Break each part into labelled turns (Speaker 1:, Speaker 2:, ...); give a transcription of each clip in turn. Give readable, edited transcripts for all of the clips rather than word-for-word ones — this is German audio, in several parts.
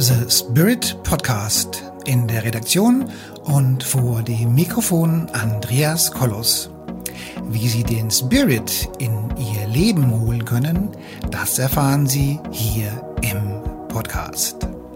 Speaker 1: The Spirit Podcast. In der Redaktion und vor dem Mikrofon Andreas Kollos. Wie Sie den Spirit in Ihr Leben holen können, das erfahren Sie hier im Podcast.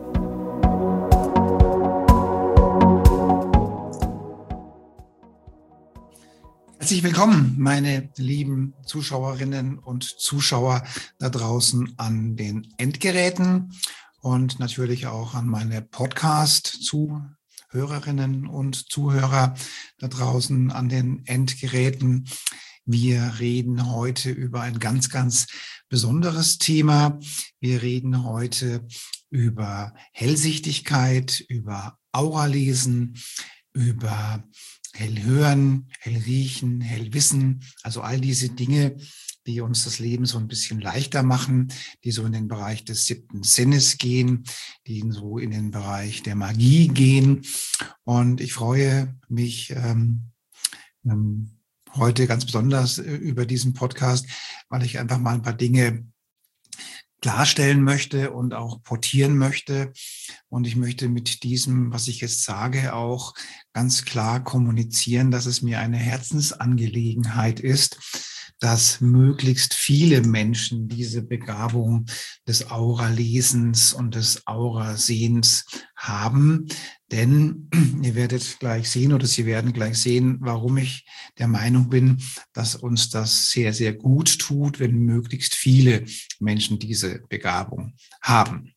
Speaker 1: Herzlich willkommen, meine lieben Zuschauerinnen und Zuschauer da draußen an den Endgeräten und natürlich auch an meine Podcast-Zuhörerinnen und Zuhörer da draußen an den Endgeräten. Wir reden heute über ein ganz, ganz besonderes Thema. Wir reden heute über Hellsichtigkeit, über Auralesen, über Hellhören, Hellriechen, Hellwissen, also all diese Dinge, die uns das Leben so ein bisschen leichter machen, die so in den Bereich des 7. Sinnes gehen, die so in den Bereich der Magie gehen. Und ich freue mich heute ganz besonders über diesen Podcast, weil ich einfach mal ein paar Dinge klarstellen möchte und auch portieren möchte. Und ich möchte mit diesem, was ich jetzt sage, auch ganz klar kommunizieren, dass es mir eine Herzensangelegenheit ist, dass möglichst viele Menschen diese Begabung des Auralesens und des Aurasehens haben. Denn ihr werdet gleich sehen oder Sie werden gleich sehen, warum ich der Meinung bin, dass uns das sehr, sehr gut tut, wenn möglichst viele Menschen diese Begabung haben.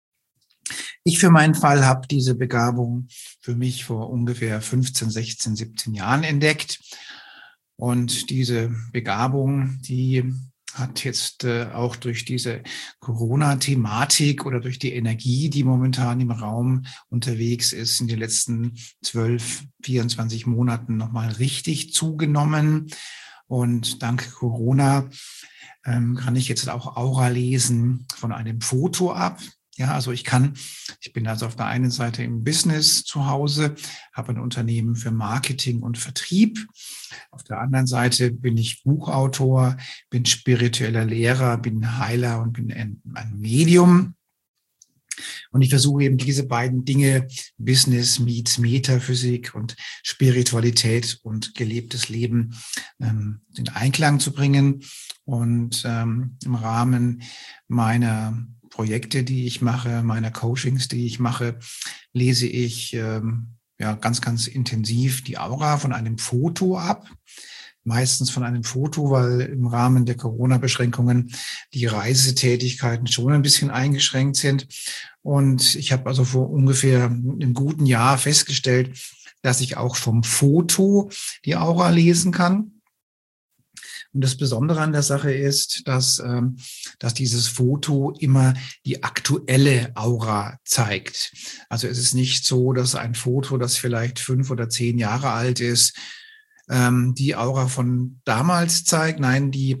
Speaker 1: Ich für meinen Fall habe diese Begabung für mich vor ungefähr 15, 16, 17 Jahren entdeckt. Und diese Begabung, die hat jetzt auch durch diese Corona-Thematik oder durch die Energie, die momentan im Raum unterwegs ist, in den letzten 12, 24 Monaten nochmal richtig zugenommen. Und dank Corona kann ich jetzt auch Aura lesen von einem Foto ab. Ja, also ich bin also auf der einen Seite im Business zu Hause, habe ein Unternehmen für Marketing und Vertrieb. Auf der anderen Seite bin ich Buchautor, bin spiritueller Lehrer, bin Heiler und bin ein Medium. Und ich versuche eben diese beiden Dinge, Business meets Metaphysik und Spiritualität und gelebtes Leben, in Einklang zu bringen. Und im Rahmen meiner Projekte, die ich mache, meiner Coachings, die ich mache, lese ich ganz, ganz intensiv die Aura von einem Foto ab. Meistens von einem Foto, weil im Rahmen der Corona-Beschränkungen die Reisetätigkeiten schon ein bisschen eingeschränkt sind. Und ich habe also vor ungefähr einem guten Jahr festgestellt, dass ich auch vom Foto die Aura lesen kann. Und das Besondere an der Sache ist, dass dieses Foto immer die aktuelle Aura zeigt. Also es ist nicht so, dass ein Foto, das vielleicht 5 oder 10 Jahre alt ist, die Aura von damals zeigt. Nein, die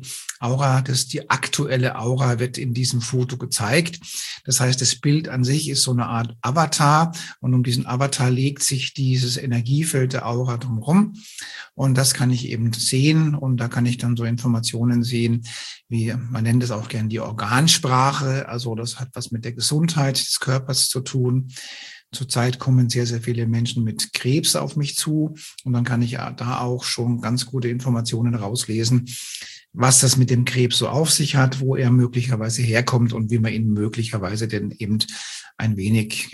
Speaker 1: aktuelle Aura wird in diesem Foto gezeigt. Das heißt, das Bild an sich ist so eine Art Avatar und um diesen Avatar legt sich dieses Energiefeld der Aura drumherum. Und das kann ich eben sehen und da kann ich dann so Informationen sehen, wie man nennt es auch gern die Organsprache. Also das hat was mit der Gesundheit des Körpers zu tun. Zurzeit kommen sehr, sehr viele Menschen mit Krebs auf mich zu und dann kann ich da auch schon ganz gute Informationen rauslesen, was das mit dem Krebs so auf sich hat, wo er möglicherweise herkommt und wie man ihn möglicherweise denn eben ein wenig,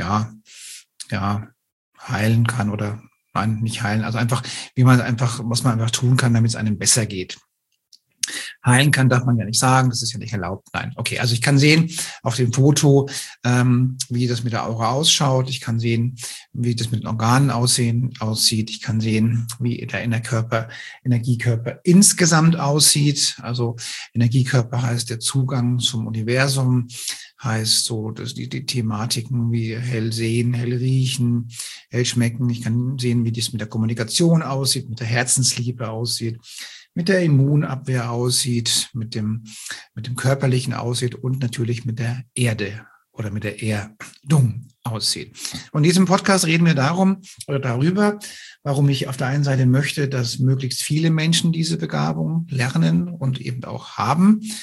Speaker 1: heilen kann oder nein, nicht heilen, also einfach, was man einfach tun kann, damit es einem besser geht. Heilen kann, darf man ja nicht sagen, das ist ja nicht erlaubt. Nein, okay, also ich kann sehen auf dem Foto, wie das mit der Aura ausschaut. Ich kann sehen, wie das mit den Organen aussieht. Ich kann sehen, wie der Energiekörper insgesamt aussieht. Also Energiekörper heißt der Zugang zum Universum, heißt so, dass die Thematiken wie hell sehen, hell riechen, hell schmecken. Ich kann sehen, wie das mit der Kommunikation aussieht, mit der Herzensliebe aussieht, mit der Immunabwehr aussieht, mit dem Körperlichen aussieht und natürlich mit der Erde oder mit der Erdung aussieht. Und in diesem Podcast reden wir darüber, warum ich auf der einen Seite möchte, dass möglichst viele Menschen diese Begabung lernen und eben auch haben.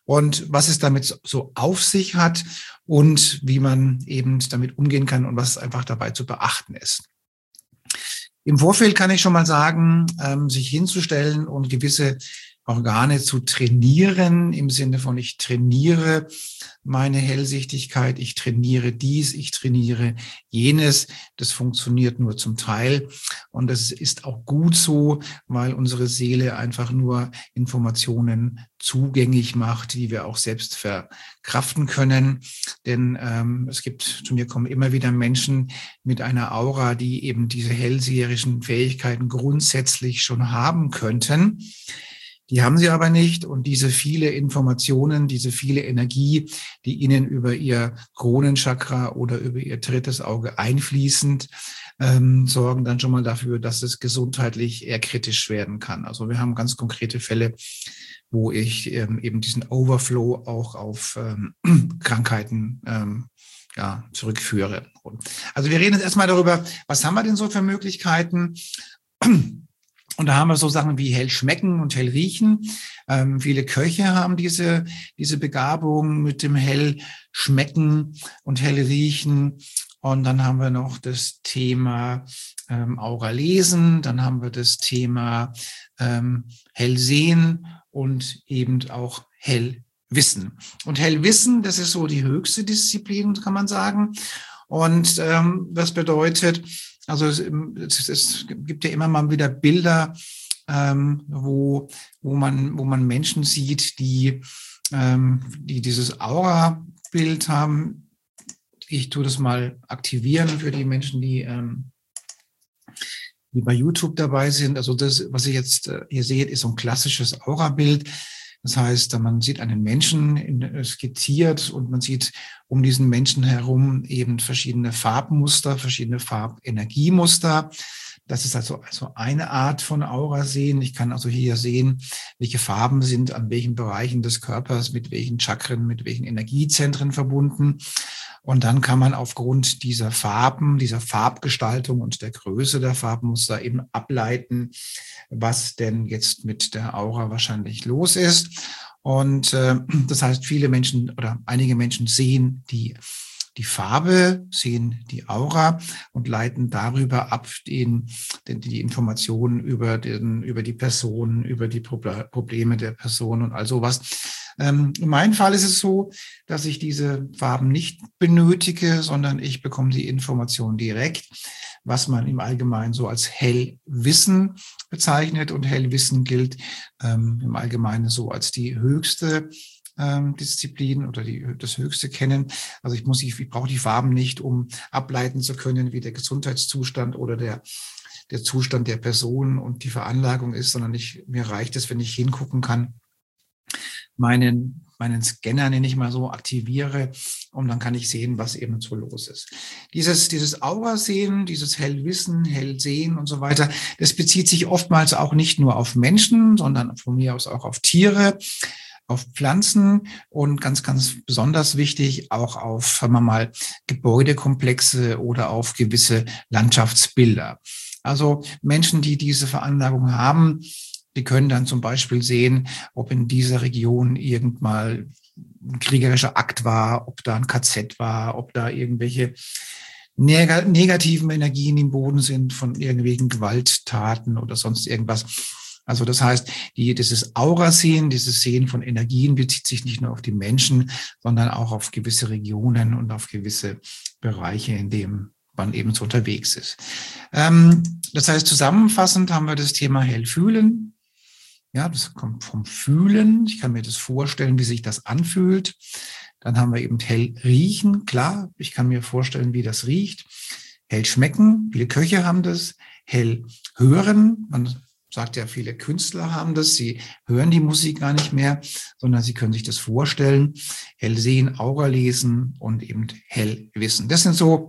Speaker 1: und was es damit so auf sich hat und wie man eben damit umgehen kann und was einfach dabei zu beachten ist. Im Vorfeld kann ich schon mal sagen, sich hinzustellen und gewisse Organe zu trainieren, im Sinne von ich trainiere meine Hellsichtigkeit, ich trainiere dies, ich trainiere jenes. Das funktioniert nur zum Teil und das ist auch gut so, weil unsere Seele einfach nur Informationen zugänglich macht, die wir auch selbst verkraften können. Denn zu mir kommen immer wieder Menschen mit einer Aura, die eben diese hellseherischen Fähigkeiten grundsätzlich schon haben könnten. Die haben sie aber nicht und diese viele Informationen, diese viele Energie, die ihnen über ihr Kronenchakra oder über ihr drittes Auge einfließend, sorgen dann schon mal dafür, dass es gesundheitlich eher kritisch werden kann. Also wir haben ganz konkrete Fälle, wo ich eben diesen Overflow auch auf Krankheiten zurückführe. Also wir reden jetzt erstmal darüber, was haben wir denn so für Möglichkeiten? Und da haben wir so Sachen wie hell schmecken und hell riechen. Viele Köche haben diese Begabung mit dem hell schmecken und hell riechen. Und dann haben wir noch das Thema Aura lesen. Dann haben wir das Thema hell sehen und eben auch hell wissen. Und hell wissen, das ist so die höchste Disziplin, kann man sagen. Und das bedeutet, also es gibt ja immer mal wieder Bilder, wo man Menschen sieht, die dieses Aura-Bild haben. Ich tue das mal aktivieren für die Menschen, die bei YouTube dabei sind. Also das, was ihr jetzt hier seht, ist so ein klassisches Aura-Bild. Das heißt, man sieht einen Menschen skizziert und man sieht um diesen Menschen herum eben verschiedene Farbmuster, verschiedene Farbenergiemuster. Das ist also eine Art von Aura sehen. Ich kann also hier sehen, welche Farben sind an welchen Bereichen des Körpers, mit welchen Chakren, mit welchen Energiezentren verbunden. Und dann kann man aufgrund dieser Farben, dieser Farbgestaltung und der Größe der Farbmuster eben ableiten, was denn jetzt mit der Aura wahrscheinlich los ist. Und das heißt, viele Menschen oder einige Menschen sehen die Farbe, sehen die Aura und leiten darüber ab die Informationen über die Person, über die Probleme der Person und all sowas. In meinem Fall ist es so, dass ich diese Farben nicht benötige, sondern ich bekomme die Information direkt, was man im Allgemeinen so als Hellwissen bezeichnet. Und Hellwissen gilt im Allgemeinen so als die höchste Disziplin oder das höchste Kennen. Also ich brauche die Farben nicht, um ableiten zu können, wie der Gesundheitszustand oder der Zustand der Person und die Veranlagung ist, sondern mir reicht es, wenn ich hingucken kann, meinen Scanner, nenne ich mal so, aktiviere und dann kann ich sehen, was eben so los ist. Dieses Aura-Sehen, dieses Hellwissen, Hellsehen und so weiter, das bezieht sich oftmals auch nicht nur auf Menschen, sondern von mir aus auch auf Tiere, auf Pflanzen und ganz, ganz besonders wichtig auch auf, sagen wir mal, Gebäudekomplexe oder auf gewisse Landschaftsbilder. Also Menschen, die diese Veranlagung haben, die können dann zum Beispiel sehen, ob in dieser Region irgendwann ein kriegerischer Akt war, ob da ein KZ war, ob da irgendwelche negativen Energien im Boden sind von irgendwelchen Gewalttaten oder sonst irgendwas. Also das heißt, dieses Aura-Sehen, dieses Sehen von Energien bezieht sich nicht nur auf die Menschen, sondern auch auf gewisse Regionen und auf gewisse Bereiche, in denen man eben so unterwegs ist. Das heißt, zusammenfassend haben wir das Thema Hellfühlen. Ja, das kommt vom Fühlen. Ich kann mir das vorstellen, wie sich das anfühlt. Dann haben wir eben hell riechen. Klar, ich kann mir vorstellen, wie das riecht. Hell schmecken. Viele Köche haben das. Hell hören. Man sagt ja, viele Künstler haben das. Sie hören die Musik gar nicht mehr, sondern sie können sich das vorstellen. Hell sehen, Aura lesen und eben hell wissen. Das sind so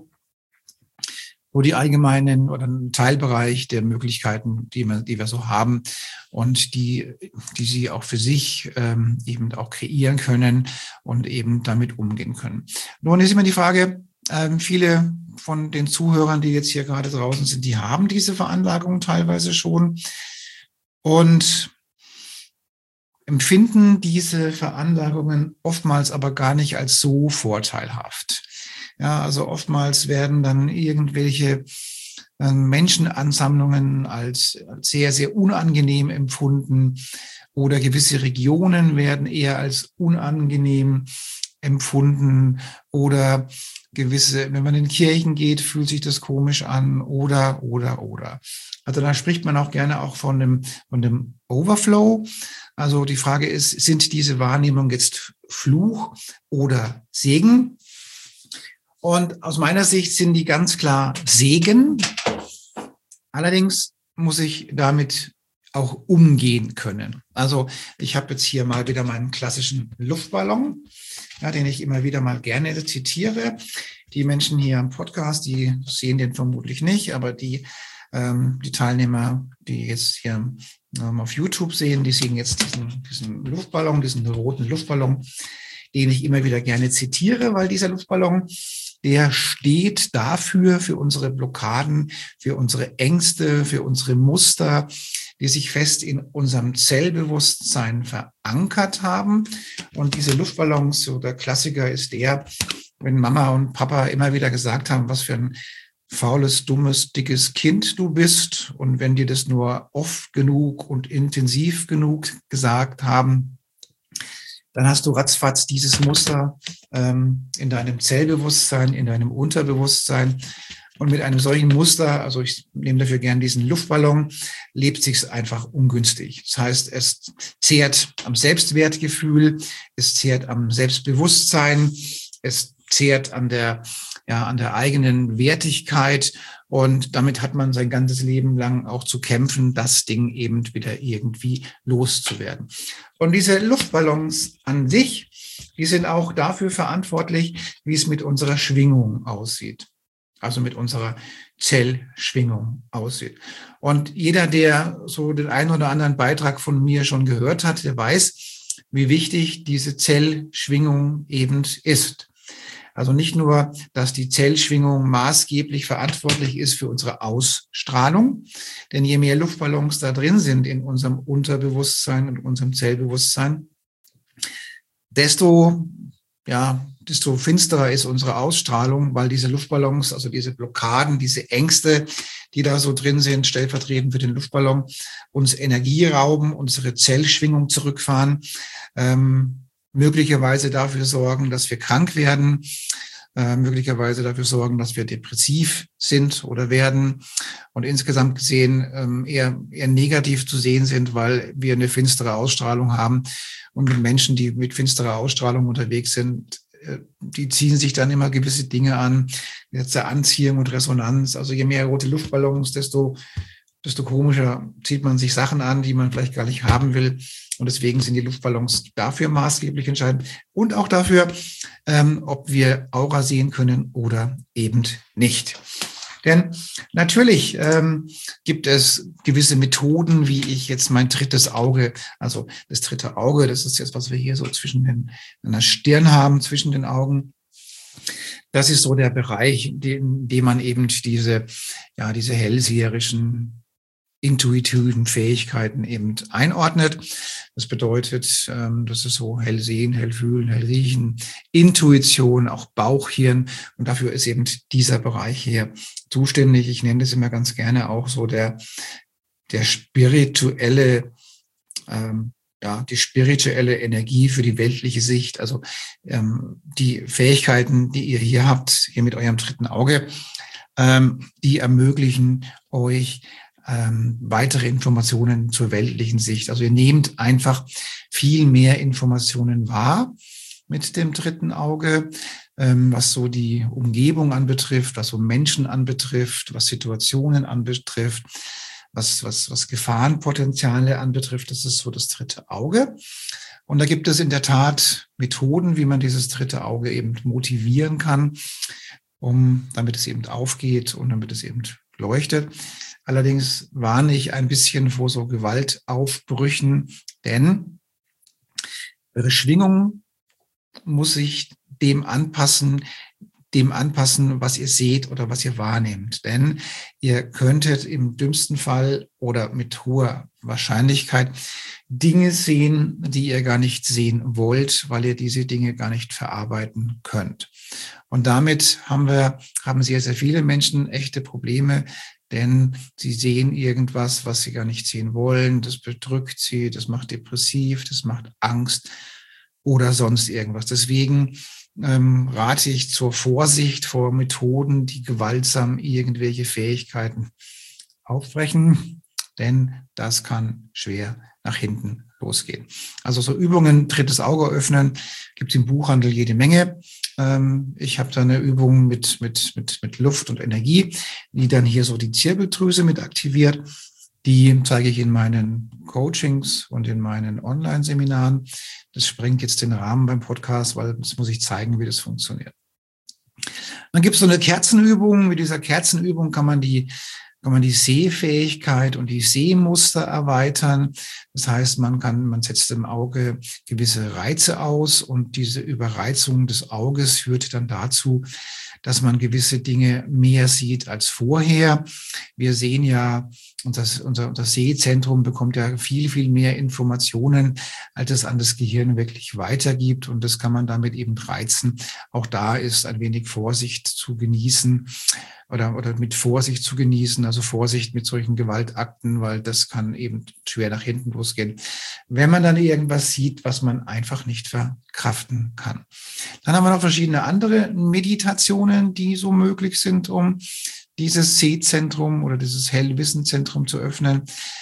Speaker 1: die allgemeinen oder ein Teilbereich der Möglichkeiten, die wir so haben und die sie auch für sich eben auch kreieren können und eben damit umgehen können. Nun ist immer die Frage, viele von den Zuhörern, die jetzt hier gerade draußen sind, die haben diese Veranlagung teilweise schon und empfinden diese Veranlagungen oftmals aber gar nicht als so vorteilhaft. Ja, also oftmals werden dann irgendwelche Menschenansammlungen als sehr, sehr unangenehm empfunden oder gewisse Regionen werden eher als unangenehm empfunden oder gewisse, wenn man in Kirchen geht, fühlt sich das komisch an oder. Also da spricht man auch gerne auch von dem Overflow. Also die Frage ist, sind diese Wahrnehmungen jetzt Fluch oder Segen? Und aus meiner Sicht sind die ganz klar Segen. Allerdings muss ich damit auch umgehen können. Also ich habe jetzt hier mal wieder meinen klassischen Luftballon, ja, den ich immer wieder mal gerne zitiere. Die Menschen hier am Podcast, die sehen den vermutlich nicht, aber die Teilnehmer, die jetzt hier auf YouTube sehen, die sehen jetzt diesen Luftballon, diesen roten Luftballon, den ich immer wieder gerne zitiere, weil dieser Luftballon, der steht dafür, für unsere Blockaden, für unsere Ängste, für unsere Muster, die sich fest in unserem Zellbewusstsein verankert haben. Und diese Luftballons, so der Klassiker ist der, wenn Mama und Papa immer wieder gesagt haben, was für ein faules, dummes, dickes Kind du bist. Und wenn die das nur oft genug und intensiv genug gesagt haben, dann hast du ratzfatz dieses Muster in deinem Zellbewusstsein, in deinem Unterbewusstsein. Und mit einem solchen Muster, also ich nehme dafür gern diesen Luftballon, lebt sich's einfach ungünstig. Das heißt, es zehrt am Selbstwertgefühl, es zehrt am Selbstbewusstsein, es zehrt an der eigenen Wertigkeit. Und damit hat man sein ganzes Leben lang auch zu kämpfen, das Ding eben wieder irgendwie loszuwerden. Und diese Luftballons an sich, die sind auch dafür verantwortlich, wie es mit unserer Schwingung aussieht. Also mit unserer Zellschwingung aussieht. Und jeder, der so den einen oder anderen Beitrag von mir schon gehört hat, der weiß, wie wichtig diese Zellschwingung eben ist. Also nicht nur, dass die Zellschwingung maßgeblich verantwortlich ist für unsere Ausstrahlung, denn je mehr Luftballons da drin sind in unserem Unterbewusstsein und unserem Zellbewusstsein, desto finsterer ist unsere Ausstrahlung, weil diese Luftballons, also diese Blockaden, diese Ängste, die da so drin sind, stellvertretend für den Luftballon, uns Energie rauben, unsere Zellschwingung zurückfahren, möglicherweise dafür sorgen, dass wir krank werden, möglicherweise dafür sorgen, dass wir depressiv sind oder werden und insgesamt gesehen eher negativ zu sehen sind, weil wir eine finstere Ausstrahlung haben. Und mit Menschen, die mit finsterer Ausstrahlung unterwegs sind, die ziehen sich dann immer gewisse Dinge an, jetzt der Anziehung und Resonanz. Also je mehr rote Luftballons, desto komischer zieht man sich Sachen an, die man vielleicht gar nicht haben will. Und deswegen sind die Luftballons dafür maßgeblich entscheidend und auch dafür, ob wir Aura sehen können oder eben nicht. Denn natürlich gibt es gewisse Methoden, wie ich jetzt mein drittes Auge, also das dritte Auge, das ist jetzt, was wir hier so zwischen der Stirn haben, zwischen den Augen. Das ist so der Bereich, in dem man eben diese hellseherischen, intuitiven Fähigkeiten eben einordnet. Das bedeutet, das ist so hell sehen, hell fühlen, hell riechen, Intuition, auch Bauchhirn. Und dafür ist eben dieser Bereich hier zuständig. Ich nenne das immer ganz gerne auch so der spirituelle, die spirituelle Energie für die weltliche Sicht. Also die Fähigkeiten, die ihr hier habt, hier mit eurem dritten Auge, die ermöglichen euch weitere Informationen zur weltlichen Sicht. Also ihr nehmt einfach viel mehr Informationen wahr mit dem dritten Auge, was so die Umgebung anbetrifft, was so Menschen anbetrifft, was Situationen anbetrifft, was Gefahrenpotenziale anbetrifft. Das ist so das dritte Auge. Und da gibt es in der Tat Methoden, wie man dieses dritte Auge eben motivieren kann, damit es eben aufgeht und damit es eben leuchtet. Allerdings warne ich ein bisschen vor so Gewaltaufbrüchen, denn eure Schwingung muss sich dem anpassen, dem anpassen, was ihr seht oder was ihr wahrnehmt. Denn ihr könntet im dümmsten Fall oder mit hoher Wahrscheinlichkeit Dinge sehen, die ihr gar nicht sehen wollt, weil ihr diese Dinge gar nicht verarbeiten könnt. Und damit haben sehr, sehr viele Menschen echte Probleme, denn sie sehen irgendwas, was sie gar nicht sehen wollen. Das bedrückt sie, das macht depressiv, das macht Angst oder sonst irgendwas. Deswegen rate ich zur Vorsicht vor Methoden, die gewaltsam irgendwelche Fähigkeiten aufbrechen, denn das kann schwer nach hinten losgehen. Also so Übungen, drittes Auge öffnen, gibt es im Buchhandel jede Menge. Ich habe da eine Übung mit Luft und Energie, die dann hier so die Zirbeldrüse mit aktiviert. Die zeige ich in meinen Coachings und in meinen Online-Seminaren. Das sprengt jetzt den Rahmen beim Podcast, weil das muss ich zeigen, wie das funktioniert. Dann gibt es so eine Kerzenübung. Mit dieser Kerzenübung kann man die Sehfähigkeit und die Sehmuster erweitern. Das heißt, man setzt im Auge gewisse Reize aus und diese Überreizung des Auges führt dann dazu, dass man gewisse Dinge mehr sieht als vorher. Wir sehen ja, unser Sehzentrum bekommt ja viel, viel mehr Informationen, als es an das Gehirn wirklich weitergibt. Und das kann man damit eben reizen. Auch da ist ein wenig Vorsicht zu genießen oder mit Vorsicht zu genießen. Also Vorsicht mit solchen Gewaltakten, weil das kann eben schwer nach hinten losgehen, wenn man dann irgendwas sieht, was man einfach nicht verkraften kann. Dann haben wir noch verschiedene andere Meditationen, die so möglich sind, um dieses Sehzentrum oder dieses Hellwissenzentrum zu öffnen.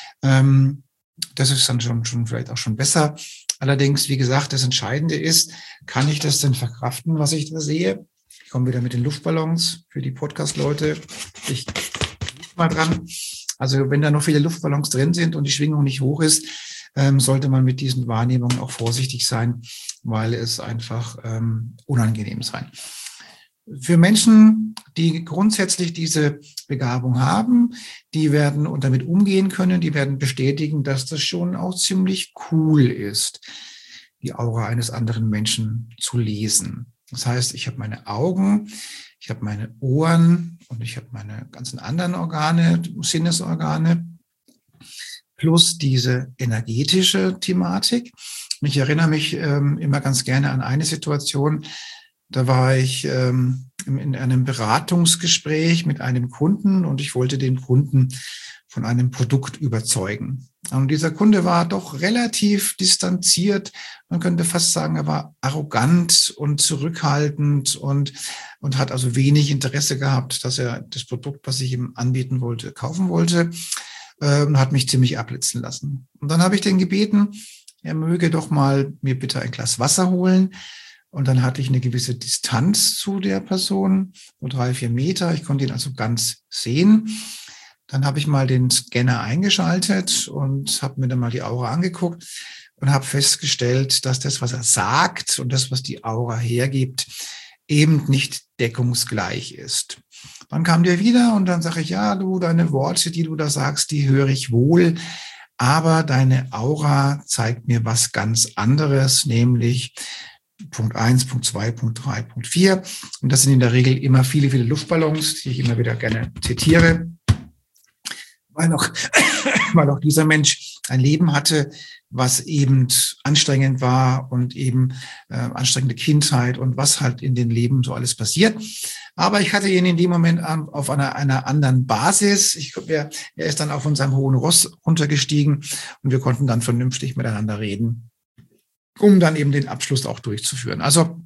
Speaker 1: Das ist dann schon vielleicht auch schon besser. Allerdings, wie gesagt, das Entscheidende ist, kann ich das denn verkraften, was ich da sehe? Ich komme wieder mit den Luftballons für die Podcast-Leute. Ich bin mal dran. Also wenn da noch viele Luftballons drin sind und die Schwingung nicht hoch ist, sollte man mit diesen Wahrnehmungen auch vorsichtig sein, weil es einfach unangenehm sein. Für Menschen, die grundsätzlich diese Begabung haben, die werden und damit umgehen können, die werden bestätigen, dass das schon auch ziemlich cool ist, die Aura eines anderen Menschen zu lesen. Das heißt, ich habe meine Augen, ich habe meine Ohren und ich habe meine ganzen anderen Organe, Sinnesorgane, plus diese energetische Thematik. Und ich erinnere mich immer ganz gerne an eine Situation. Da war ich in einem Beratungsgespräch mit einem Kunden und ich wollte den Kunden von einem Produkt überzeugen. Und dieser Kunde war doch relativ distanziert. Man könnte fast sagen, er war arrogant und zurückhaltend und hat also wenig Interesse gehabt, dass er das Produkt, was ich ihm anbieten wollte, kaufen wollte, und hat mich ziemlich abblitzen lassen. Und dann habe ich den gebeten, er möge doch mal mir bitte ein Glas Wasser holen. Und dann hatte ich eine gewisse Distanz zu der Person, so 3-4 Meter. Ich konnte ihn also ganz sehen. Dann habe ich mal den Scanner eingeschaltet und habe mir dann mal die Aura angeguckt und habe festgestellt, dass das, was er sagt und das, was die Aura hergibt, eben nicht deckungsgleich ist. Dann kam der wieder und dann sage ich, ja, du, deine Worte, die du da sagst, die höre ich wohl. Aber deine Aura zeigt mir was ganz anderes, nämlich Punkt 1, Punkt 2, Punkt 3, Punkt 4. Und das sind in der Regel immer viele, viele Luftballons, die ich immer wieder gerne zitiere, weil auch dieser Mensch ein Leben hatte, was eben anstrengend war und eben anstrengende Kindheit und was halt in den Leben so alles passiert. Aber ich hatte ihn in dem Moment auf einer anderen Basis. Er ist dann auf unserem hohen Ross runtergestiegen und wir konnten dann vernünftig miteinander reden, um dann eben den Abschluss auch durchzuführen. Also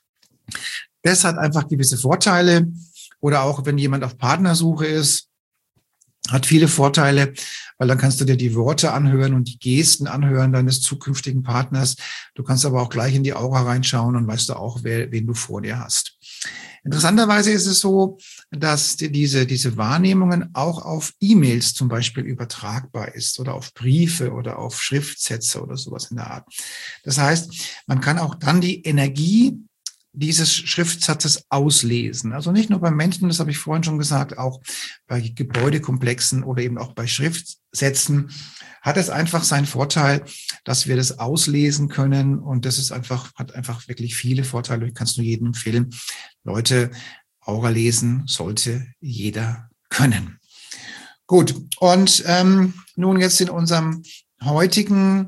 Speaker 1: das hat einfach gewisse Vorteile. Oder auch wenn jemand auf Partnersuche ist, hat viele Vorteile, weil dann kannst du dir die Worte anhören und die Gesten anhören deines zukünftigen Partners. Du kannst aber auch gleich in die Aura reinschauen und weißt du auch, wen du vor dir hast. Interessanterweise ist es so, dass diese Wahrnehmungen auch auf E-Mails zum Beispiel übertragbar ist oder auf Briefe oder auf Schriftsätze oder sowas in der Art. Das heißt, man kann auch dann die Energie dieses Schriftsatzes auslesen. Also nicht nur bei Menschen, das habe ich vorhin schon gesagt, auch bei Gebäudekomplexen oder eben auch bei Schriftsätzen hat es einfach seinen Vorteil, dass wir das auslesen können. Und das ist einfach, hat einfach wirklich viele Vorteile. Ich kann es nur jedem empfehlen. Leute, Aura lesen sollte jeder können. Gut, und nun jetzt in unserem heutigen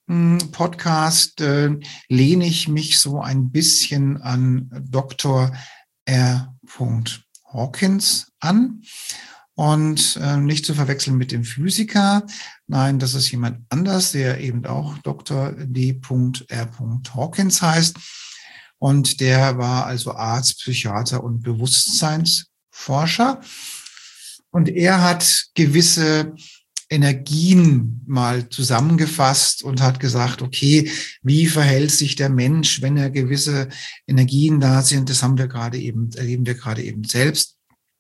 Speaker 1: Podcast lehne ich mich so ein bisschen an Dr. R. Hawkins an und nicht zu verwechseln mit dem Physiker. Nein, das ist jemand anders, der eben auch Dr. D. R. Hawkins heißt. Und der war also Arzt, Psychiater und Bewusstseinsforscher. Und er hat gewisse Energien mal zusammengefasst und hat gesagt, okay, wie verhält sich der Mensch, wenn er gewisse Energien da sind? Das erleben wir gerade eben selbst.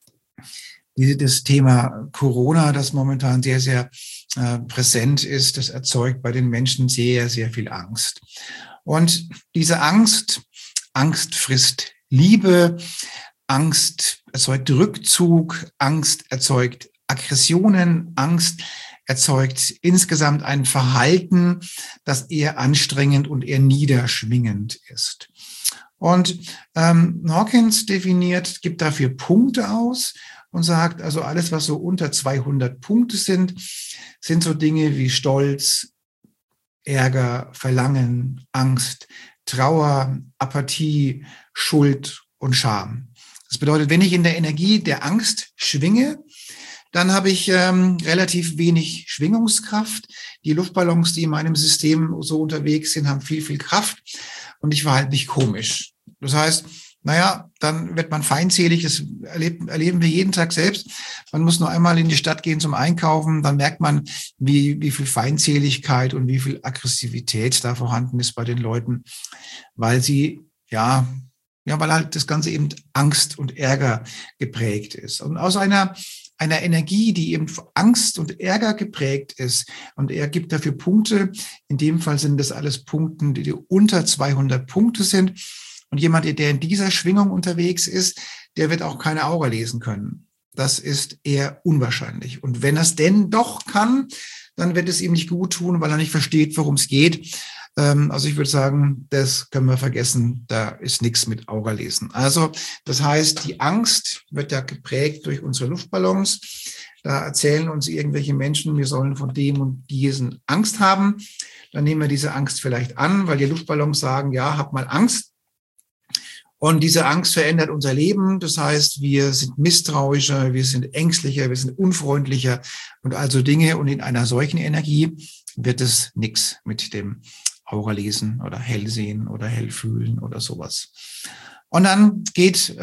Speaker 1: Das Thema Corona, das momentan sehr, sehr präsent ist, das erzeugt bei den Menschen sehr, sehr viel Angst. Und diese Angst frisst Liebe, Angst erzeugt Rückzug, Angst erzeugt Aggressionen, Angst erzeugt insgesamt ein Verhalten, das eher anstrengend und eher niederschwingend ist. Und Hawkins gibt dafür Punkte aus und sagt, also alles, was so unter 200 Punkte sind so Dinge wie Stolz, Ärger, Verlangen, Angst, Trauer, Apathie, Schuld und Scham. Das bedeutet, wenn ich in der Energie der Angst schwinge, dann habe ich relativ wenig Schwingungskraft. Die Luftballons, die in meinem System so unterwegs sind, haben viel, viel Kraft und ich verhalte mich komisch. Das heißt, dann wird man feindselig, das erleben wir jeden Tag selbst. Man muss nur einmal in die Stadt gehen zum Einkaufen, dann merkt man, wie viel Feindseligkeit und wie viel Aggressivität da vorhanden ist bei den Leuten, weil sie, weil halt das Ganze eben Angst und Ärger geprägt ist. Und aus einer Energie, die eben Angst und Ärger geprägt ist, und er gibt dafür Punkte, in dem Fall sind das alles Punkte, die unter 200 Punkte sind. Und jemand, der in dieser Schwingung unterwegs ist, der wird auch keine Aura lesen können. Das ist eher unwahrscheinlich. Und wenn er es denn doch kann, dann wird es ihm nicht gut tun, weil er nicht versteht, worum es geht. Also ich würde sagen, das können wir vergessen. Da ist nichts mit Aura lesen. Also das heißt, die Angst wird ja geprägt durch unsere Luftballons. Da erzählen uns irgendwelche Menschen, wir sollen von dem und diesen Angst haben. Dann nehmen wir diese Angst vielleicht an, weil die Luftballons sagen, ja, hab mal Angst. Und diese Angst verändert unser Leben. Das heißt, wir sind misstrauischer, wir sind ängstlicher, wir sind unfreundlicher und also Dinge. Und in einer solchen Energie wird es nichts mit dem Aura-Lesen oder Hellsehen oder Hellfühlen oder sowas. Und dann geht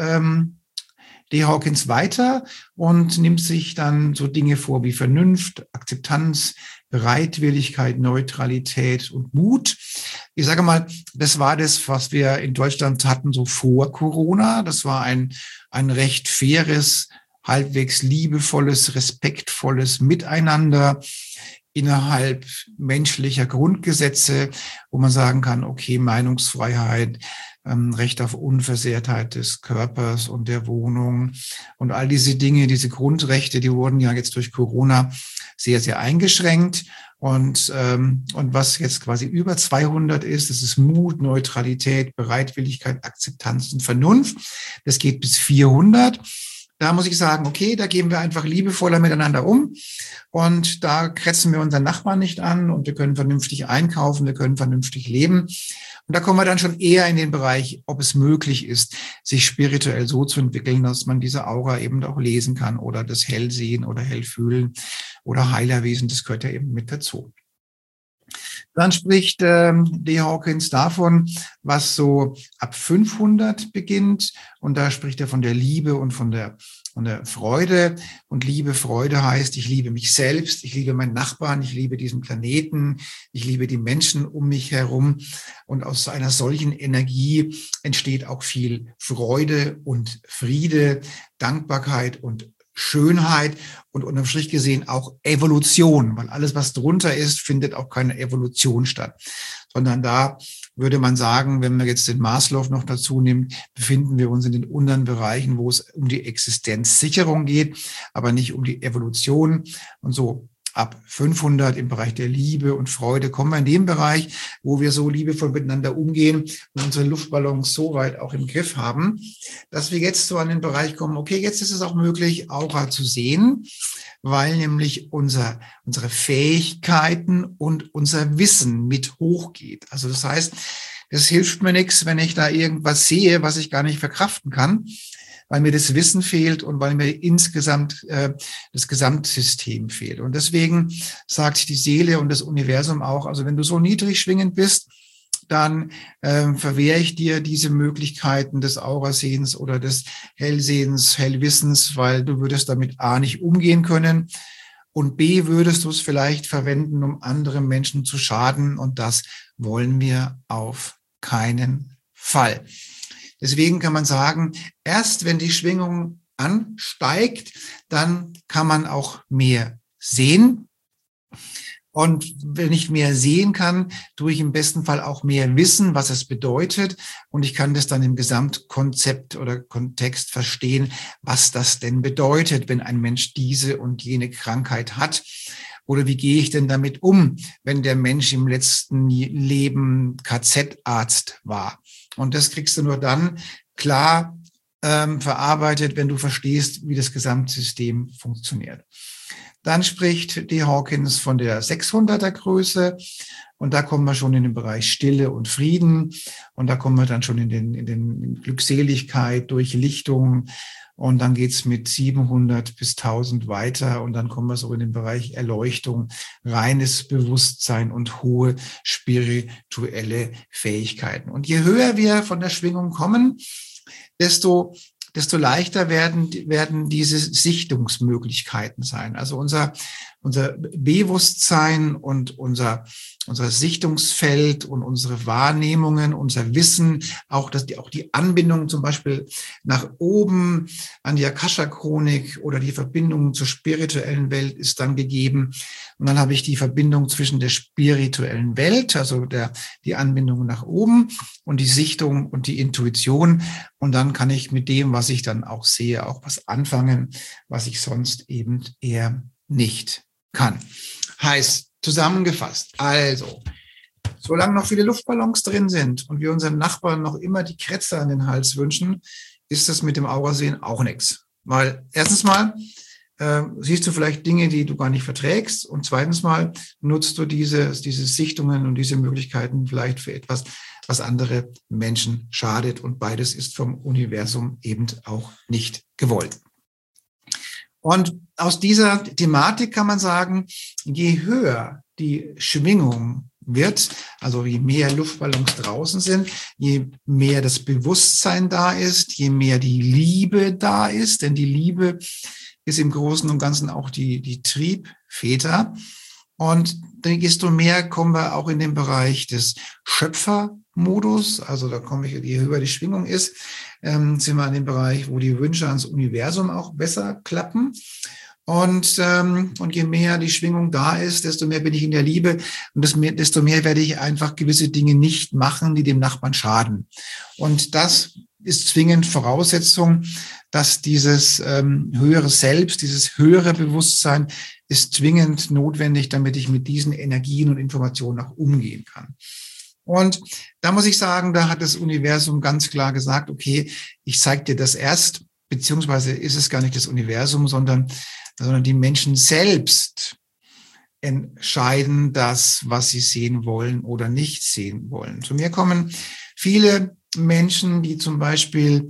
Speaker 1: D. Hawkins weiter und nimmt sich dann so Dinge vor wie Vernunft, Akzeptanz, Bereitwilligkeit, Neutralität und Mut. Ich sage mal, das war das, was wir in Deutschland hatten, so vor Corona. Das war ein recht faires, halbwegs liebevolles, respektvolles Miteinander innerhalb menschlicher Grundgesetze, wo man sagen kann, okay, Meinungsfreiheit, Recht auf Unversehrtheit des Körpers und der Wohnung und all diese Dinge, diese Grundrechte, die wurden ja jetzt durch Corona sehr, sehr eingeschränkt. Und was jetzt quasi über 200 ist, das ist Mut, Neutralität, Bereitwilligkeit, Akzeptanz und Vernunft. Das geht bis 400. Da muss ich sagen, okay, da gehen wir einfach liebevoller miteinander um und da kratzen wir unseren Nachbarn nicht an und wir können vernünftig einkaufen, wir können vernünftig leben. Und da kommen wir dann schon eher in den Bereich, ob es möglich ist, sich spirituell so zu entwickeln, dass man diese Aura eben auch lesen kann oder das Hellsehen oder Hellfühlen oder Heilerwesen, das gehört ja eben mit dazu. Dann spricht D. Hawkins davon, was so ab 500 beginnt. Und da spricht er von der Liebe und von der Freude. Und Liebe, Freude heißt, ich liebe mich selbst, ich liebe meinen Nachbarn, ich liebe diesen Planeten, ich liebe die Menschen um mich herum. Und aus einer solchen Energie entsteht auch viel Freude und Friede, Dankbarkeit und Schönheit und unterm Strich gesehen auch Evolution, weil alles, was drunter ist, findet auch keine Evolution statt, sondern da würde man sagen, wenn man jetzt den Maslow noch dazu nimmt, befinden wir uns in den unteren Bereichen, wo es um die Existenzsicherung geht, aber nicht um die Evolution. Und so ab 500 im Bereich der Liebe und Freude kommen wir in den Bereich, wo wir so liebevoll miteinander umgehen und unsere Luftballons so weit auch im Griff haben, dass wir jetzt so an den Bereich kommen, okay, jetzt ist es auch möglich, Aura zu sehen, weil nämlich unsere Fähigkeiten und unser Wissen mit hochgeht. Also das heißt, es hilft mir nichts, wenn ich da irgendwas sehe, was ich gar nicht verkraften kann, weil mir das Wissen fehlt und weil mir insgesamt das Gesamtsystem fehlt. Und deswegen sagt die Seele und das Universum auch, also wenn du so niedrig schwingend bist, dann verwehre ich dir diese Möglichkeiten des Aurasehens oder des Hellsehens, Hellwissens, weil du würdest damit A nicht umgehen können und B würdest du es vielleicht verwenden, um anderen Menschen zu schaden, und das wollen wir auf keinen Fall. Deswegen kann man sagen, erst wenn die Schwingung ansteigt, dann kann man auch mehr sehen. Und wenn ich mehr sehen kann, tue ich im besten Fall auch mehr wissen, was es bedeutet. Und ich kann das dann im Gesamtkonzept oder Kontext verstehen, was das denn bedeutet, wenn ein Mensch diese und jene Krankheit hat. Oder wie gehe ich denn damit um, wenn der Mensch im letzten Leben KZ-Arzt war? Und das kriegst du nur dann klar verarbeitet, wenn du verstehst, wie das Gesamtsystem funktioniert. Dann spricht die Hawkins von der 600er Größe und da kommen wir schon in den Bereich Stille und Frieden und da kommen wir dann schon in den Glückseligkeit, Durchlichtung und dann geht's mit 700 bis 1000 weiter und dann kommen wir so in den Bereich Erleuchtung, reines Bewusstsein und hohe spirituelle Fähigkeiten. Und je höher wir von der Schwingung kommen, desto leichter werden diese Sichtungsmöglichkeiten sein. Also unser Bewusstsein und unser Sichtungsfeld und unsere Wahrnehmungen, unser Wissen, auch die Anbindung zum Beispiel nach oben an die Akasha-Chronik oder die Verbindung zur spirituellen Welt ist dann gegeben. Und dann habe ich die Verbindung zwischen der spirituellen Welt, also die Anbindung nach oben und die Sichtung und die Intuition. Und dann kann ich mit dem, was ich dann auch sehe, auch was anfangen, was ich sonst eben eher nicht kann. Heißt, zusammengefasst, also, solange noch viele Luftballons drin sind und wir unseren Nachbarn noch immer die Krätze an den Hals wünschen, ist das mit dem Aurasehen auch nichts. Weil erstens mal siehst du vielleicht Dinge, die du gar nicht verträgst, und zweitens mal nutzt du diese Sichtungen und diese Möglichkeiten vielleicht für etwas, was andere Menschen schadet, und beides ist vom Universum eben auch nicht gewollt. Und aus dieser Thematik kann man sagen, je höher die Schwingung wird, also je mehr Luftballons draußen sind, je mehr das Bewusstsein da ist, je mehr die Liebe da ist, denn die Liebe ist im Großen und Ganzen auch die Triebfeder. Und desto mehr kommen wir auch in den Bereich des Schöpfermodus. Also da komme ich, je höher die Schwingung ist, sind wir in dem Bereich, wo die Wünsche ans Universum auch besser klappen. Und je mehr die Schwingung da ist, desto mehr bin ich in der Liebe und desto mehr werde ich einfach gewisse Dinge nicht machen, die dem Nachbarn schaden. Und das ist zwingend Voraussetzung, dass dieses höhere Selbst, dieses höhere Bewusstsein ist zwingend notwendig, damit ich mit diesen Energien und Informationen auch umgehen kann. Und da muss ich sagen, da hat das Universum ganz klar gesagt, okay, ich zeige dir das erst, beziehungsweise ist es gar nicht das Universum, sondern die Menschen selbst entscheiden das, was sie sehen wollen oder nicht sehen wollen. Zu mir kommen viele Menschen, die zum Beispiel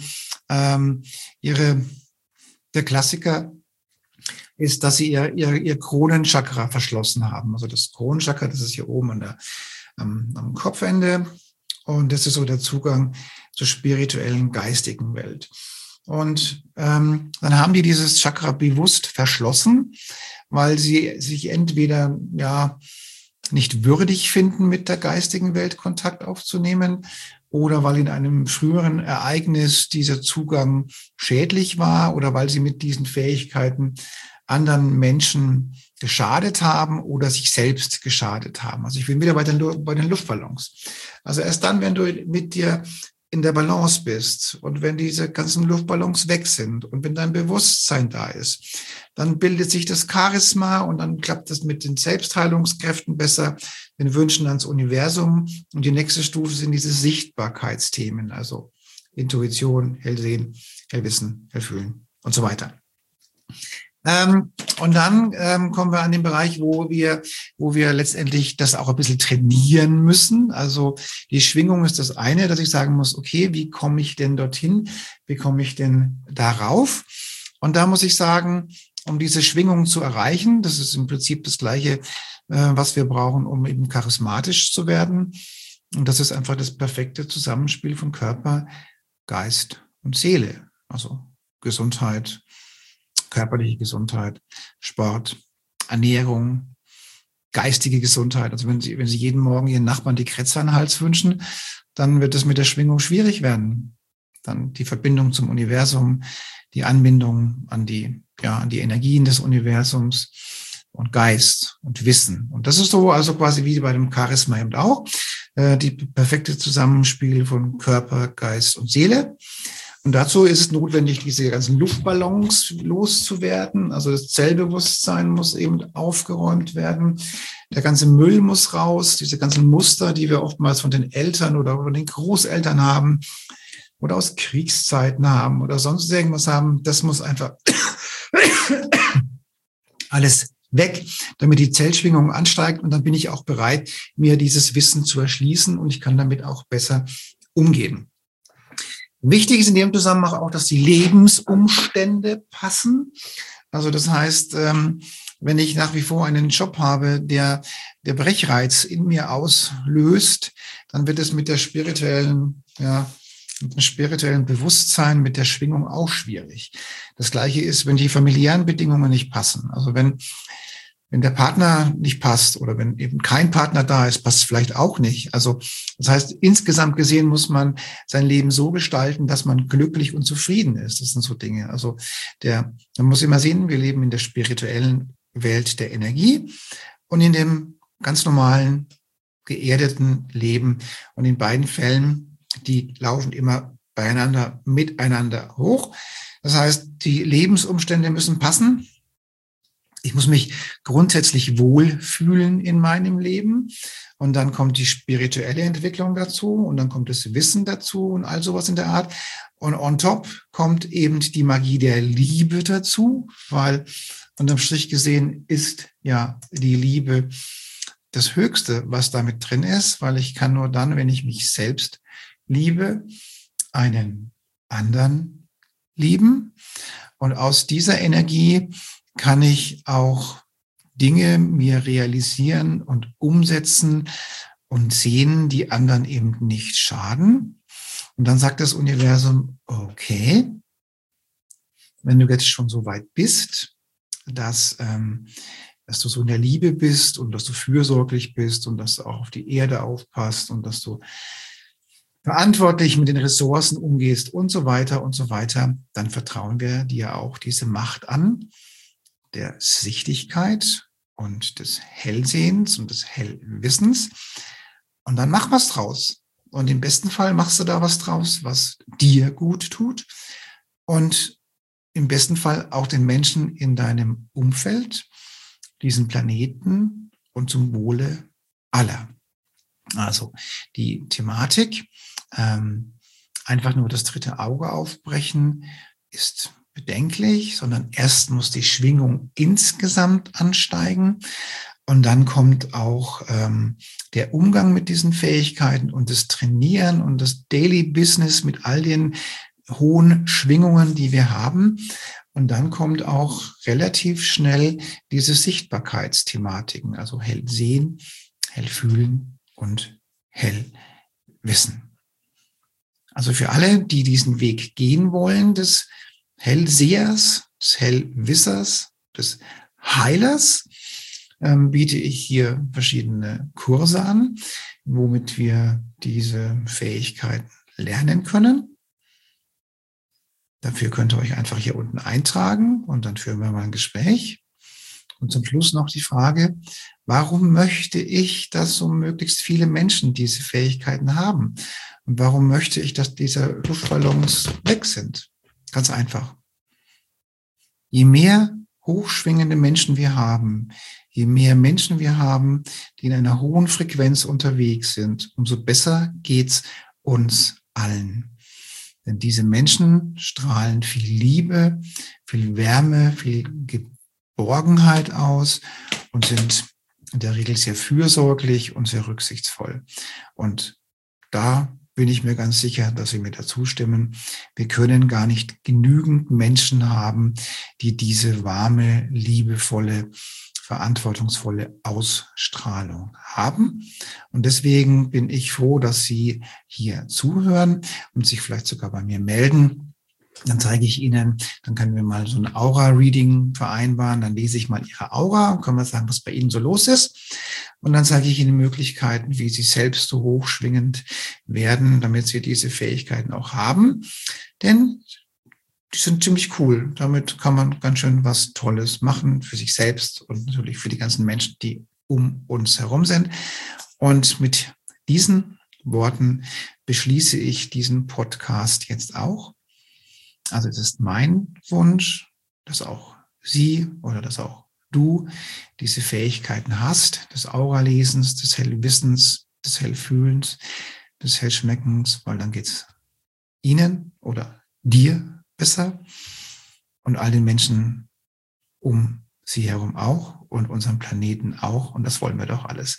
Speaker 1: der Klassiker ist, dass sie ihr Kronenchakra verschlossen haben. Also das Kronenchakra, das ist hier oben am Kopfende, und das ist so der Zugang zur spirituellen, geistigen Welt. Und dann haben die dieses Chakra bewusst verschlossen, weil sie sich entweder nicht würdig finden, mit der geistigen Welt Kontakt aufzunehmen oder weil in einem früheren Ereignis dieser Zugang schädlich war oder weil sie mit diesen Fähigkeiten anderen Menschen geschadet haben oder sich selbst geschadet haben. Also ich bin wieder bei den Luftballons. Also erst dann, wenn du mit dir in der Balance bist und wenn diese ganzen Luftballons weg sind und wenn dein Bewusstsein da ist, dann bildet sich das Charisma und dann klappt es mit den Selbstheilungskräften besser, den Wünschen ans Universum. Und die nächste Stufe sind diese Sichtbarkeitsthemen, also Intuition, Hellsehen, Hellwissen, Hellfühlen und so weiter. Und dann kommen wir an den Bereich, wo wir letztendlich das auch ein bisschen trainieren müssen. Also die Schwingung ist das eine, dass ich sagen muss, okay, wie komme ich denn dorthin? Wie komme ich denn darauf? Und da muss ich sagen, um diese Schwingung zu erreichen, das ist im Prinzip das Gleiche, was wir brauchen, um eben charismatisch zu werden. Und das ist einfach das perfekte Zusammenspiel von Körper, Geist und Seele. Also Gesundheit, körperliche Gesundheit, Sport, Ernährung, geistige Gesundheit. Also wenn Sie jeden Morgen Ihren Nachbarn die Kretze an den Hals wünschen, dann wird es mit der Schwingung schwierig werden. Dann die Verbindung zum Universum, die Anbindung an die Energien des Universums und Geist und Wissen. Und das ist so also quasi wie bei dem Charisma eben auch, die perfekte Zusammenspiel von Körper, Geist und Seele. Und dazu ist es notwendig, diese ganzen Luftballons loszuwerden. Also das Zellbewusstsein muss eben aufgeräumt werden. Der ganze Müll muss raus. Diese ganzen Muster, die wir oftmals von den Eltern oder von den Großeltern haben oder aus Kriegszeiten haben oder sonst irgendwas haben, das muss einfach alles weg, damit die Zellschwingung ansteigt. Und dann bin ich auch bereit, mir dieses Wissen zu erschließen und ich kann damit auch besser umgehen. Wichtig ist in dem Zusammenhang auch, dass die Lebensumstände passen. Also das heißt, wenn ich nach wie vor einen Job habe, der Brechreiz in mir auslöst, dann wird es mit dem spirituellen Bewusstsein, mit der Schwingung auch schwierig. Das Gleiche ist, wenn die familiären Bedingungen nicht passen. Also wenn der Partner nicht passt oder wenn eben kein Partner da ist, passt es vielleicht auch nicht. Also das heißt, insgesamt gesehen muss man sein Leben so gestalten, dass man glücklich und zufrieden ist. Das sind so Dinge. Also man muss immer sehen, wir leben in der spirituellen Welt der Energie und in dem ganz normalen, geerdeten Leben. Und in beiden Fällen, die laufen immer miteinander hoch. Das heißt, die Lebensumstände müssen passen. Ich muss mich grundsätzlich wohlfühlen in meinem Leben. Und dann kommt die spirituelle Entwicklung dazu und dann kommt das Wissen dazu und all sowas in der Art. Und on top kommt eben die Magie der Liebe dazu, weil unterm Strich gesehen ist ja die Liebe das Höchste, was damit drin ist, weil ich kann nur dann, wenn ich mich selbst liebe, einen anderen lieben. Und aus dieser Energie kann ich auch Dinge mir realisieren und umsetzen und sehen, die anderen eben nicht schaden. Und dann sagt das Universum, okay, wenn du jetzt schon so weit bist, dass du so in der Liebe bist und dass du fürsorglich bist und dass du auch auf die Erde aufpasst und dass du verantwortlich mit den Ressourcen umgehst und so weiter, dann vertrauen wir dir auch diese Macht an, der Sichtigkeit und des Hellsehens und des Hellwissens. Und dann mach was draus. Und im besten Fall machst du da was draus, was dir gut tut. Und im besten Fall auch den Menschen in deinem Umfeld, diesen Planeten und zum Wohle aller. Also die Thematik, einfach nur das dritte Auge aufbrechen, ist bedenklich, sondern erst muss die Schwingung insgesamt ansteigen und dann kommt auch der Umgang mit diesen Fähigkeiten und das Trainieren und das Daily Business mit all den hohen Schwingungen, die wir haben. Und dann kommt auch relativ schnell diese Sichtbarkeitsthematiken, also hell sehen, hell fühlen und hell wissen. Also für alle, die diesen Weg gehen wollen, des Hellsehers, des Hellwissers, des Heilers, biete ich hier verschiedene Kurse an, womit wir diese Fähigkeiten lernen können. Dafür könnt ihr euch einfach hier unten eintragen und dann führen wir mal ein Gespräch. Und zum Schluss noch die Frage, warum möchte ich, dass so möglichst viele Menschen diese Fähigkeiten haben? Und warum möchte ich, dass diese Luftballons weg sind? Ganz einfach. Je mehr hochschwingende Menschen wir haben, je mehr Menschen wir haben, die in einer hohen Frequenz unterwegs sind, umso besser geht's uns allen. Denn diese Menschen strahlen viel Liebe, viel Wärme, viel Geborgenheit aus und sind in der Regel sehr fürsorglich und sehr rücksichtsvoll. Und da bin ich mir ganz sicher, dass Sie mir dazu stimmen. Wir können gar nicht genügend Menschen haben, die diese warme, liebevolle, verantwortungsvolle Ausstrahlung haben. Und deswegen bin ich froh, dass Sie hier zuhören und sich vielleicht sogar bei mir melden. Dann zeige ich Ihnen, dann können wir mal so ein Aura-Reading vereinbaren. Dann lese ich mal Ihre Aura und können wir sagen, was bei Ihnen so los ist. Und dann zeige ich Ihnen Möglichkeiten, wie Sie selbst so hochschwingend werden, damit Sie diese Fähigkeiten auch haben. Denn die sind ziemlich cool. Damit kann man ganz schön was Tolles machen für sich selbst und natürlich für die ganzen Menschen, die um uns herum sind. Und mit diesen Worten beschließe ich diesen Podcast jetzt auch. Also es ist mein Wunsch, dass auch Sie oder dass auch du diese Fähigkeiten hast, des Auralesens, des Hellwissens, des Hellfühlens, des Hellschmeckens, weil dann geht's Ihnen oder dir besser und all den Menschen um Sie herum auch und unserem Planeten auch. Und das wollen wir doch alles.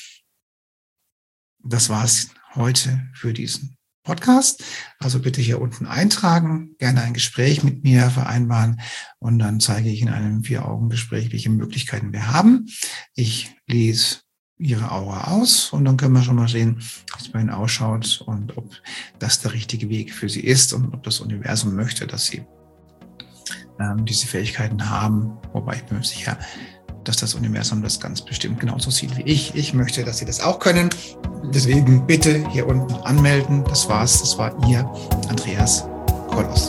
Speaker 1: Das war's heute für diesen Podcast. Also bitte hier unten eintragen, gerne ein Gespräch mit mir vereinbaren und dann zeige ich in einem 4-Augen-Gespräch, welche Möglichkeiten wir haben. Ich lese Ihre Aura aus und dann können wir schon mal sehen, wie es bei Ihnen ausschaut und ob das der richtige Weg für Sie ist und ob das Universum möchte, dass Sie diese Fähigkeiten haben. Wobei ich bin mir sicher, dass das Universum das ganz bestimmt genauso sieht wie ich. Ich möchte, dass Sie das auch können. Deswegen bitte hier unten anmelden. Das war's. Das war Ihr Andreas Kollos.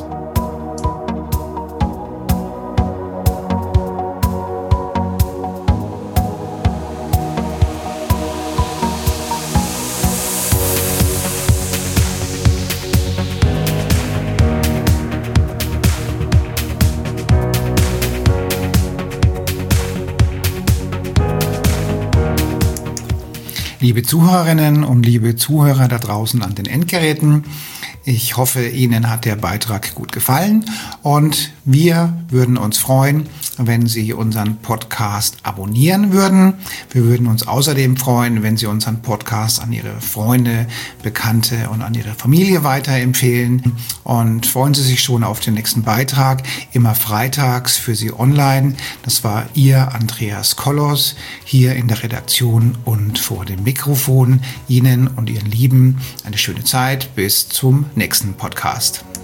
Speaker 1: Liebe Zuhörerinnen und liebe Zuhörer da draußen an den Endgeräten, ich hoffe, Ihnen hat der Beitrag gut gefallen und wir würden uns freuen, wenn Sie unseren Podcast abonnieren würden. Wir würden uns außerdem freuen, wenn Sie unseren Podcast an Ihre Freunde, Bekannte und an Ihre Familie weiterempfehlen und freuen Sie sich schon auf den nächsten Beitrag, immer freitags für Sie online. Das war Ihr Andreas Kollos hier in der Redaktion und vor dem Mikrofon. Ihnen und Ihren Lieben eine schöne Zeit. Bis zum nächsten Podcast.